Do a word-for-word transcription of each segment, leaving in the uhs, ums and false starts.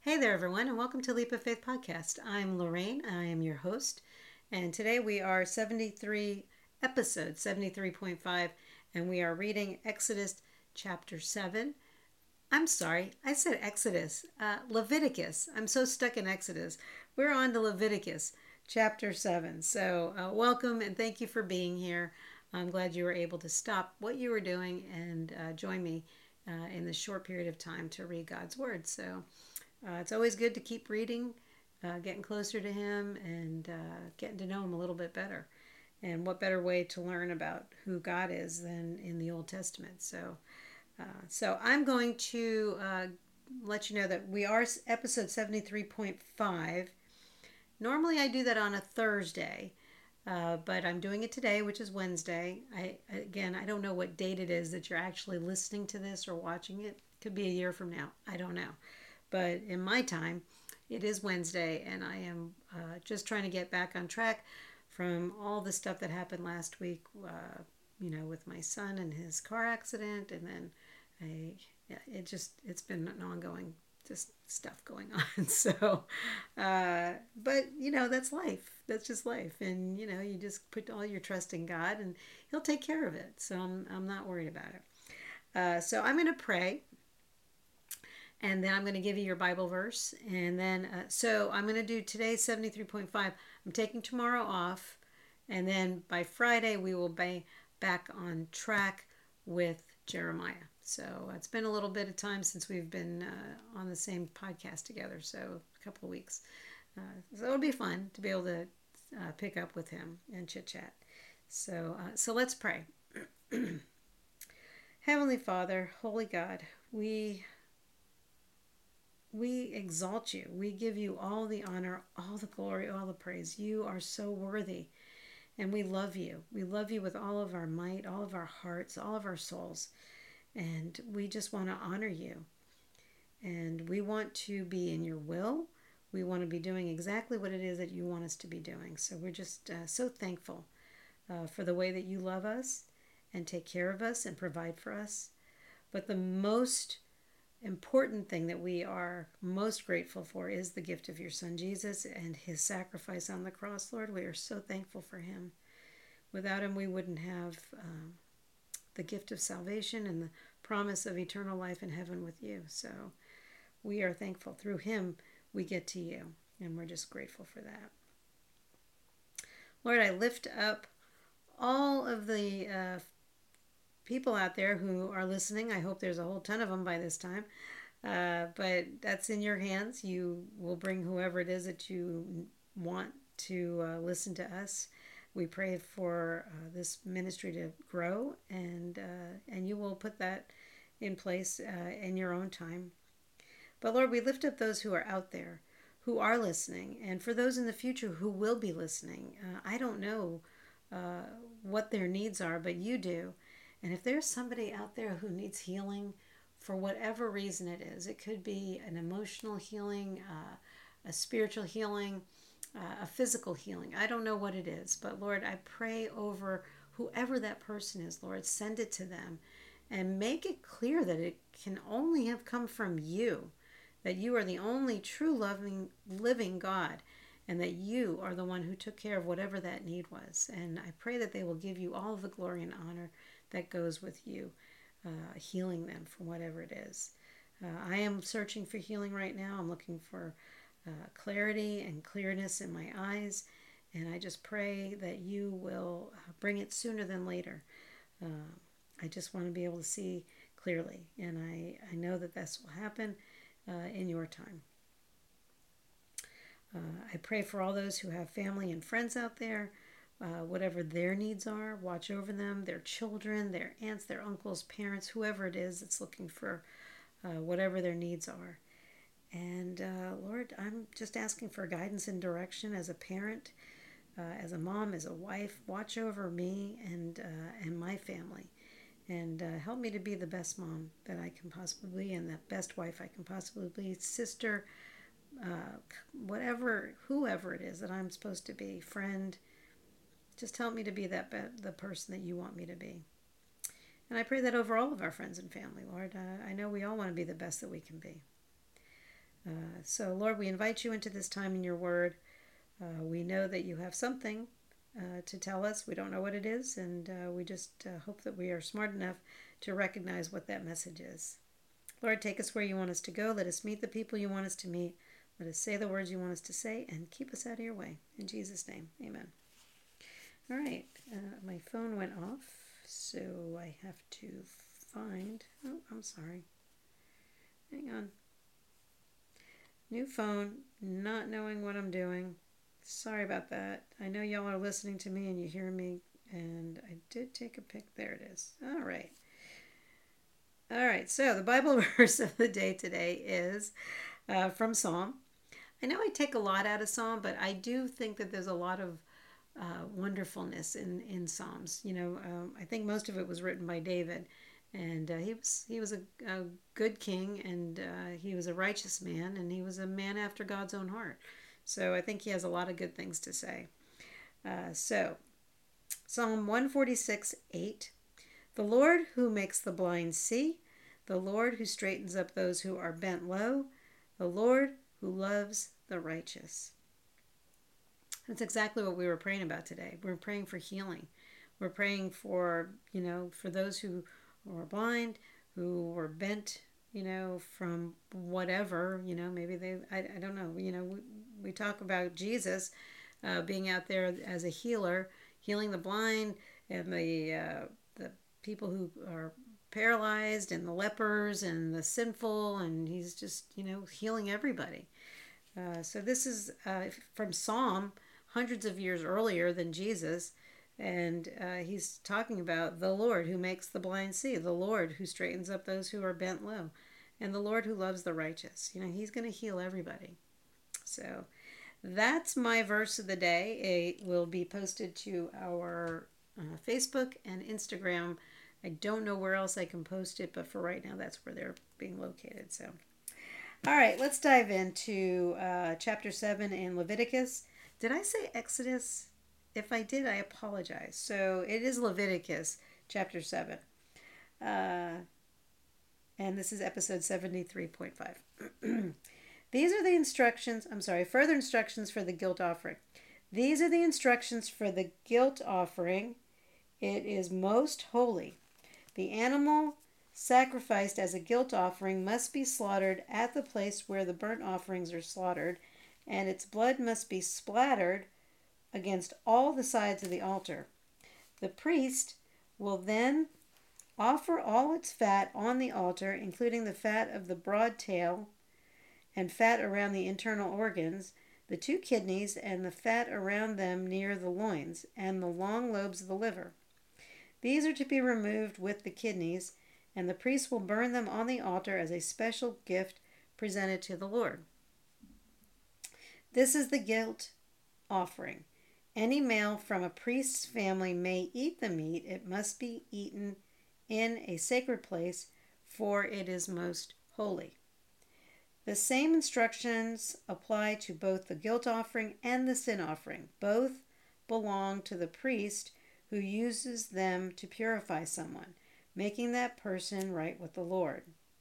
Hey there, everyone, and welcome to Leap of Faith Podcast. I'm Lorraine, I am your host, and today we are seventy-three, episode seventy-three point five, and we are reading Exodus chapter seven. I'm sorry, I said Exodus, uh, Leviticus. I'm so stuck in Exodus. We're on to Leviticus chapter seven. So, uh, welcome and thank you for being here. I'm glad you were able to stop what you were doing and uh, join me uh, in this short period of time to read God's Word. So, uh, it's always good to keep reading, uh, getting closer to Him, and uh, getting to know Him a little bit better. And what better way to learn about who God is than in the Old Testament? So, uh, so I'm going to uh, let you know that we are episode seventy-three point five. Normally I do that on a Thursday, uh, but I'm doing it today, which is Wednesday. I again, I don't know what date it is that you're actually listening to this or watching it. Could be a year from now. I don't know. But in my time, it is Wednesday, and I am uh, just trying to get back on track from all the stuff that happened last week, uh, you know, with my son and his car accident, and then I, yeah, it just, it's been an ongoing just stuff going on. So, uh, but you know, that's life. That's just life, and you know, you just put all your trust in God, and He'll take care of it. So I'm, I'm not worried about it. Uh, so I'm going to pray, and then I'm going to give you your Bible verse. And then, uh, so I'm going to do today's seventy-three point five. I'm taking tomorrow off. And then by Friday, we will be back on track with Jeremiah. So it's been a little bit of time since we've been uh, on the same podcast together. So a couple of weeks. Uh, so it'll be fun to be able to uh, pick up with him and chit chat. So, uh, so let's pray. Heavenly Father, Holy God, we we exalt you. We give you all the honor, all the glory, all the praise. You are so worthy. And we love you. We love you with all of our might, all of our hearts, all of our souls. And we just want to honor you. And we want to be in your will. We want to be doing exactly what it is that you want us to be doing. So we're just uh, so thankful uh, for the way that you love us and take care of us and provide for us. But the most important thing that we are most grateful for is the gift of your Son Jesus and His sacrifice on the cross. Lord, we are so thankful for Him. Without Him, we wouldn't have um, the gift of salvation and the promise of eternal life in heaven with you. So we are thankful. Through Him, we get to you, and we're just grateful for that. Lord, I lift up all of the uh, people out there who are listening. I hope there's a whole ton of them by this time. Uh, but that's in your hands. You will bring whoever it is that you want to uh, listen to us. We pray for uh, this ministry to grow, and uh, and you will put that in place uh, in your own time. But Lord, we lift up those who are out there, who are listening, and for those in the future who will be listening. Uh, I don't know uh, what their needs are, but you do. And if there's somebody out there who needs healing, for whatever reason it is, it could be an emotional healing, uh, a spiritual healing, uh, a physical healing. I don't know what it is, but Lord, I pray over whoever that person is, Lord, send it to them and make it clear that it can only have come from you, that you are the only true loving, living God, and that you are the one who took care of whatever that need was. And I pray that they will give you all of the glory and honor that goes with you, uh, healing them from whatever it is. Uh, I am searching for healing right now. I'm looking for uh, clarity and clearness in my eyes, and I just pray that you will uh, bring it sooner than later. Uh, I just want to be able to see clearly, and I, I know that this will happen uh, in your time. Uh, I pray for all those who have family and friends out there, uh, whatever their needs are, watch over them, their children, their aunts, their uncles, parents, whoever it is that's looking for uh, whatever their needs are. And uh, Lord, I'm just asking for guidance and direction as a parent, uh, as a mom, as a wife. Watch over me and uh, and my family, and uh, help me to be the best mom that I can possibly be, and the best wife I can possibly be, sister, uh, whatever, whoever it is that I'm supposed to be, friend. Just help me to be that be- the person that you want me to be. And I pray that over all of our friends and family, Lord. Uh, I know we all want to be the best that we can be. Uh, so, Lord, we invite you into this time in your word. Uh, we know that you have something uh, to tell us. We don't know what it is, and uh, we just uh, hope that we are smart enough to recognize what that message is. Lord, take us where you want us to go. Let us meet the people you want us to meet. Let us say the words you want us to say, and keep us out of your way. In Jesus' name, amen. All right, uh, my phone went off, so I have to find. Oh, I'm sorry. Hang on. New phone, not knowing what I'm doing. Sorry about that. I know y'all are listening to me and you hear me, and I did take a pic. There it is. All right. All right, so the Bible verse of the day today is uh, from Psalm. I know I take a lot out of Psalm, but I do think that there's a lot of uh, wonderfulness in, in Psalms. You know, um, I think most of it was written by David, and uh, he was he was a, a good king, and uh, he was a righteous man, and he was a man after God's own heart. So I think he has a lot of good things to say. Uh, so Psalm one forty-six, eight. The Lord who makes the blind see, the Lord who straightens up those who are bent low, the Lord who loves the righteous. That's exactly what we were praying about today. We're praying for healing. We're praying for, you know, for those who are blind, who were bent, you know, from whatever, you know, maybe they, I, I don't know, you know, we, we talk about Jesus uh, being out there as a healer, healing the blind and the, uh, the people who are paralyzed and the lepers and the sinful, and he's just, you know, healing everybody. Uh, so this is uh, from Psalm, hundreds of years earlier than Jesus, and uh, he's talking about the Lord who makes the blind see, the Lord who straightens up those who are bent low, and the Lord who loves the righteous. You know, he's going to heal everybody. So that's my verse of the day. It will be posted to our uh, Facebook and Instagram. I don't know where else I can post it, but for right now, that's where they're being located. So, all right, let's dive into uh, chapter seven in Leviticus. Did I say Exodus? If I did, I apologize. So it is Leviticus chapter seven. Uh, and this is episode seventy-three point five. These are the instructions, I'm sorry, further instructions for the guilt offering. These are the instructions for the guilt offering. It is most holy. The animal sacrificed as a guilt offering must be slaughtered at the place where the burnt offerings are slaughtered, and its blood must be splattered against all the sides of the altar. The priest will then offer all its fat on the altar, including the fat of the broad tail and fat around the internal organs, the two kidneys, and the fat around them near the loins, and the long lobes of the liver. These are to be removed with the kidneys, and the priest will burn them on the altar as a special gift presented to the Lord. This is the guilt offering. Any male from a priest's family may eat the meat. It must be eaten in a sacred place, for it is most holy. The same instructions apply to both the guilt offering and the sin offering. Both belong to the priest who uses them to purify someone, making that person right with the Lord.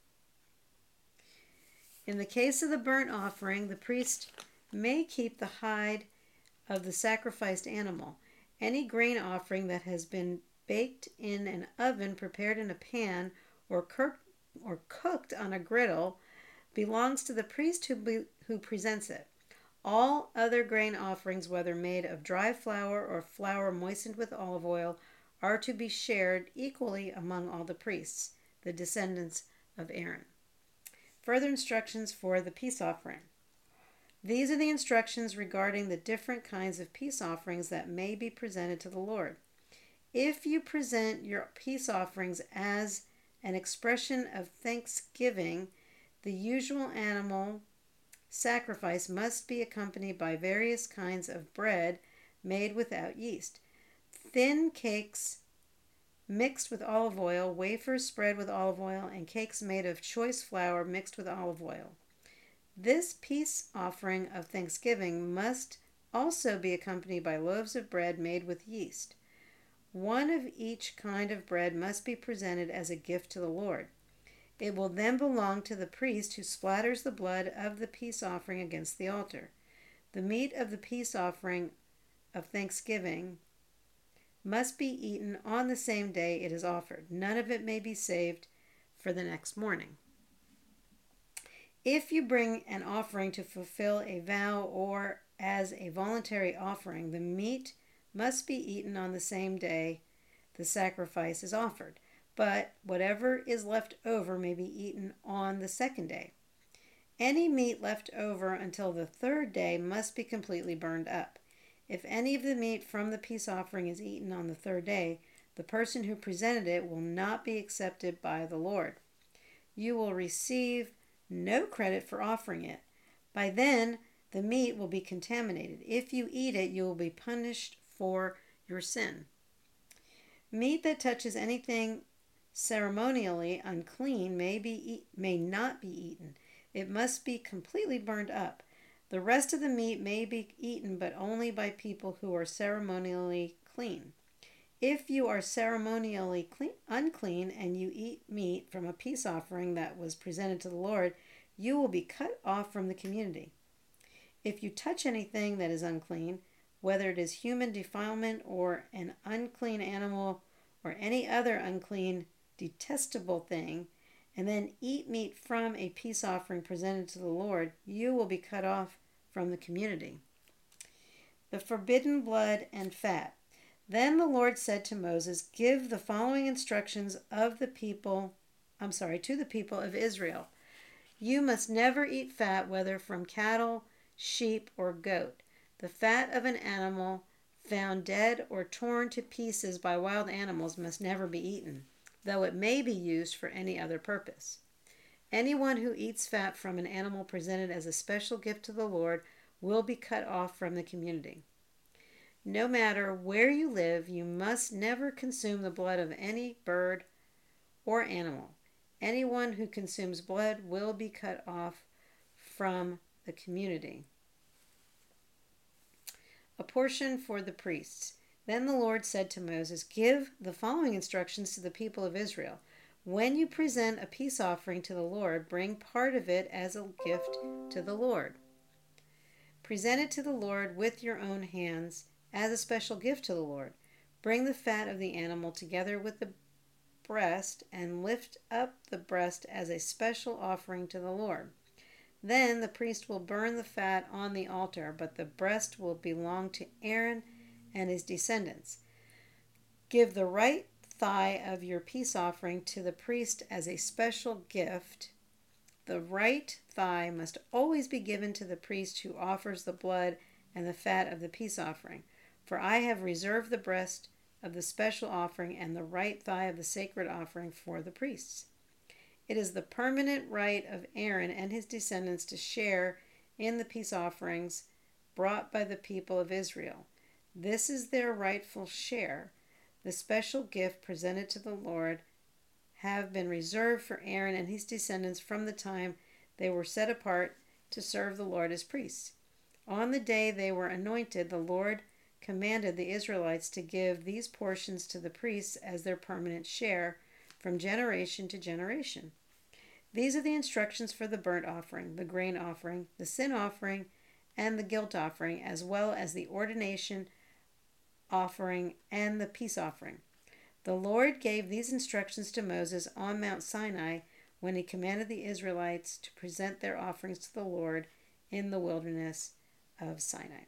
In the case of the burnt offering, the priest may keep the hide of the sacrificed animal. Any grain offering that has been baked in an oven, prepared in a pan, or cooked, or cooked on a griddle belongs to the priest who, be, who presents it. All other grain offerings, whether made of dry flour or flour moistened with olive oil, are to be shared equally among all the priests, the descendants of Aaron. Further instructions for the peace offering. These are the instructions regarding the different kinds of peace offerings that may be presented to the Lord. If you present your peace offerings as an expression of thanksgiving, the usual animal sacrifice must be accompanied by various kinds of bread made without yeast, thin cakes mixed with olive oil, wafers spread with olive oil, and cakes made of choice flour mixed with olive oil. This peace offering of thanksgiving must also be accompanied by loaves of bread made with yeast. One of each kind of bread must be presented as a gift to the Lord. It will then belong to the priest who splatters the blood of the peace offering against the altar. The meat of the peace offering of thanksgiving must be eaten on the same day it is offered. None of it may be saved for the next morning. If you bring an offering to fulfill a vow or as a voluntary offering, the meat must be eaten on the same day the sacrifice is offered, but whatever is left over may be eaten on the second day. Any meat left over until the third day must be completely burned up. If any of the meat from the peace offering is eaten on the third day, the person who presented it will not be accepted by the Lord. You will receive no credit for offering it. By then, the meat will be contaminated. If you eat it, you will be punished for your sin. Meat that touches anything ceremonially unclean may be may not be eaten. It must be completely burned up. The rest of the meat may be eaten, but only by people who are ceremonially clean. If you are ceremonially clean, unclean and you eat meat from a peace offering that was presented to the Lord, you will be cut off from the community. If you touch anything that is unclean, whether it is human defilement or an unclean animal or any other unclean, detestable thing, and then eat meat from a peace offering presented to the Lord, you will be cut off from the community. The forbidden blood and fat. Then the Lord said to Moses, "Give the following instructions of the people, I'm sorry, to the people of Israel. You must never eat fat, whether from cattle, sheep, or goat. The fat of an animal found dead or torn to pieces by wild animals must never be eaten, though it may be used for any other purpose. Anyone who eats fat from an animal presented as a special gift to the Lord will be cut off from the community. No matter where you live, you must never consume the blood of any bird or animal. Anyone who consumes blood will be cut off from the community." A portion for the priests. Then the Lord said to Moses, "Give the following instructions to the people of Israel. When you present a peace offering to the Lord, bring part of it as a gift to the Lord. Present it to the Lord with your own hands as a special gift to the Lord. Bring the fat of the animal together with the breast and lift up the breast as a special offering to the Lord. Then the priest will burn the fat on the altar, but the breast will belong to Aaron and his descendants. Give the right thigh of your peace offering to the priest as a special gift. The right thigh must always be given to the priest who offers the blood and the fat of the peace offering. For I have reserved the breast of the special offering and the right thigh of the sacred offering for the priests. It is the permanent right of Aaron and his descendants to share in the peace offerings brought by the people of Israel. This is their rightful share. The special gift presented to the Lord have been reserved for Aaron and his descendants from the time they were set apart to serve the Lord as priests. On the day they were anointed, the Lord commanded the Israelites to give these portions to the priests as their permanent share from generation to generation. These are the instructions for the burnt offering, the grain offering, the sin offering, and the guilt offering, as well as the ordination offering and the peace offering. The Lord gave these instructions to Moses on Mount Sinai when he commanded the Israelites to present their offerings to the Lord in the wilderness of Sinai.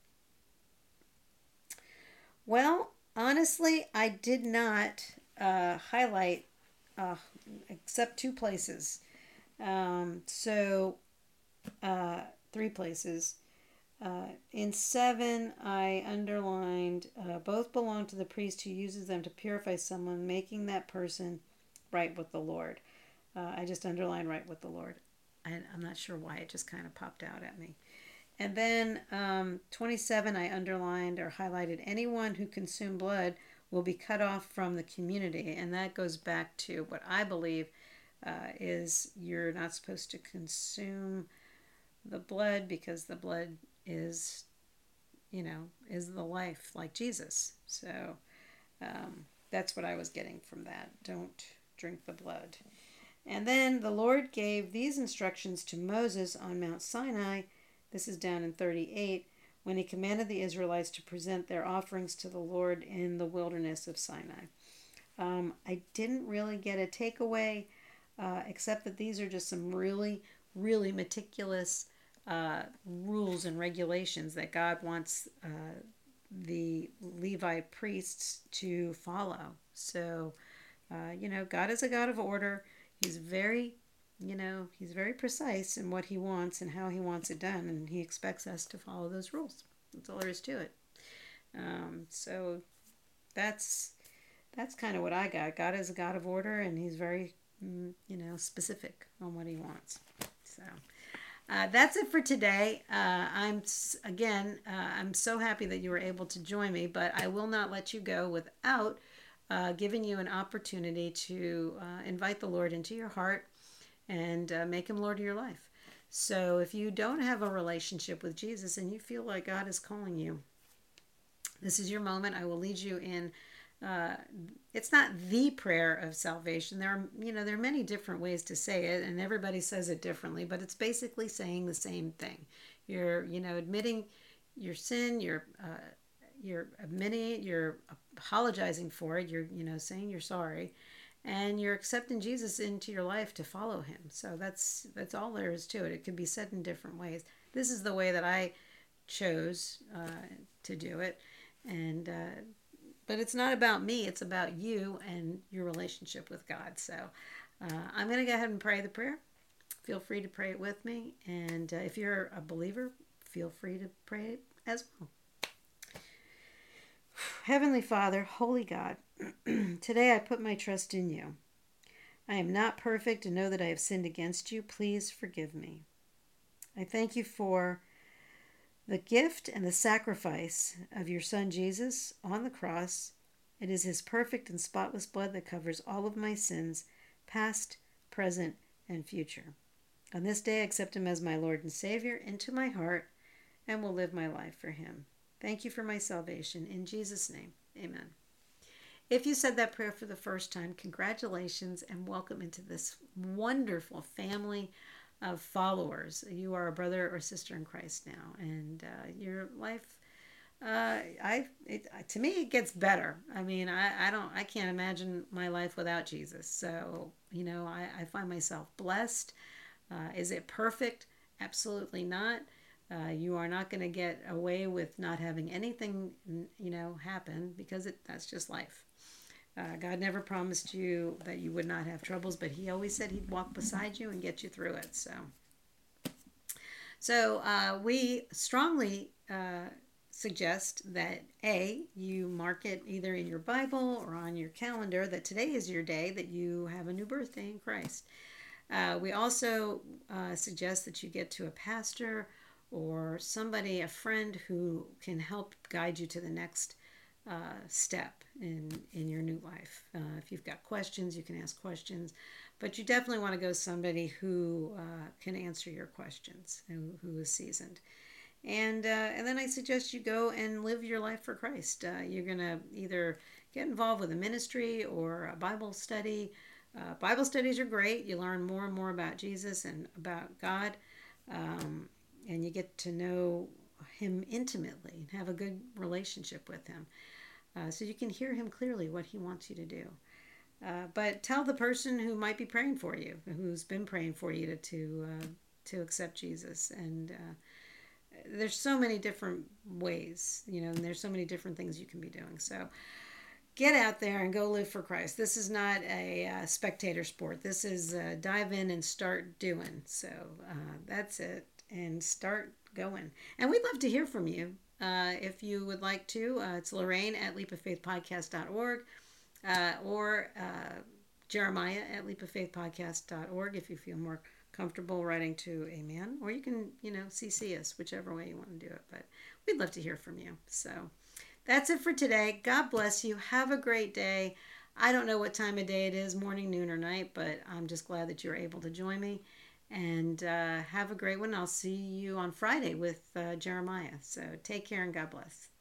Well, honestly, I did not uh, highlight uh, except two places. Um, so, uh, three places. Uh, in seven, I underlined uh, both belong to the priest who uses them to purify someone, making that person right with the Lord. Uh, I just underlined right with the Lord. I, I'm not sure why, it just kind of popped out at me. And then um, twenty-seven, I underlined or highlighted anyone who consumed blood will be cut off from the community. And that goes back to what I believe uh, is you're not supposed to consume the blood because the blood is, you know, is the life like Jesus. So um, that's what I was getting from that. Don't drink the blood. And then the Lord gave these instructions to Moses on Mount Sinai. This is down in thirty-eight, when he commanded the Israelites to present their offerings to the Lord in the wilderness of Sinai. Um, I didn't really get a takeaway, uh, except that these are just some really, really meticulous uh, rules and regulations that God wants uh, the Levi priests to follow. So, uh, you know, God is a God of order. He's very, you know, he's very precise in what he wants and how he wants it done, and he expects us to follow those rules. That's all there is to it. Um, so that's that's kind of what I got. God is a God of order, and he's very, mm, you know, specific on what he wants. So. Uh, that's it for today. Uh, I'm again, uh, I'm so happy that you were able to join me, but I will not let you go without uh, giving you an opportunity to uh, invite the Lord into your heart and uh, make him Lord of your life. So if you don't have a relationship with Jesus and you feel like God is calling you, this is your moment. I will lead you in. Uh, it's not the prayer of salvation. There are, you know, there are many different ways to say it, and everybody says it differently. But it's basically saying the same thing. You're, you know, admitting your sin. You're, uh, you're admitting it. You're apologizing for it. You're, you know, saying you're sorry, and you're accepting Jesus into your life to follow him. So that's that's all there is to it. It could be said in different ways. This is the way that I chose uh, to do it, and. Uh, But it's not about me, it's about you and your relationship with God. So uh, I'm going to go ahead and pray the prayer. Feel free to pray it with me. And uh, if you're a believer, feel free to pray it as well. Heavenly Father, Holy God, today I put my trust in you. I am not perfect and know that I have sinned against you. Please forgive me. I thank you for the gift and the sacrifice of your Son Jesus on the cross. It is his perfect and spotless blood that covers all of my sins, past, present, and future. On this day, I accept him as my Lord and Savior into my heart and will live my life for him. Thank you for my salvation. In Jesus' name, amen. If you said that prayer for the first time, congratulations and welcome into this wonderful family of followers. You are a brother or sister in Christ now, and uh, your life, uh, I, it, to me, it gets better. I mean, I, I don't, I can't imagine my life without Jesus. So, you know, I, I find myself blessed. Uh, is it perfect? Absolutely not. Uh, you are not going to get away with not having anything, you know, happen because it, that's just life. Uh, God never promised you that you would not have troubles, but he always said he'd walk beside you and get you through it. So, so uh, we strongly uh, suggest that A, you mark it either in your Bible or on your calendar that today is your day that you have a new birthday in Christ. Uh, we also uh, suggest that you get to a pastor or somebody, a friend who can help guide you to the next Uh, step in in your new life. Uh, if you've got questions, you can ask questions, but you definitely want to go somebody who uh, can answer your questions, who, who is seasoned. And uh, and then I suggest you go and live your life for Christ. Uh, you're gonna either get involved with a ministry or a Bible study. Uh, Bible studies are great. You learn more and more about Jesus and about God, um, and you get to know him intimately and have a good relationship with him. Uh, so you can hear him clearly what he wants you to do. Uh, but tell the person who might be praying for you, who's been praying for you to to, uh, to accept Jesus. And uh, there's so many different ways, you know, and there's so many different things you can be doing. So get out there and go live for Christ. This is not a uh, spectator sport. This is uh, dive in and start doing. So uh, that's it. And start going. And we'd love to hear from you. Uh, if you would like to, uh, it's Lorraine at leap of faith podcast dot org uh, or uh, Jeremiah at leap of faith podcast dot org if you feel more comfortable writing to a man. Or you can, you know, C C us, whichever way you want to do it. But we'd love to hear from you. So that's it for today. God bless you. Have a great day. I don't know what time of day it is, morning, noon, or night, but I'm just glad that you're able to join me. And uh, have a great one. I'll see you on Friday with uh, Jeremiah. So take care and God bless.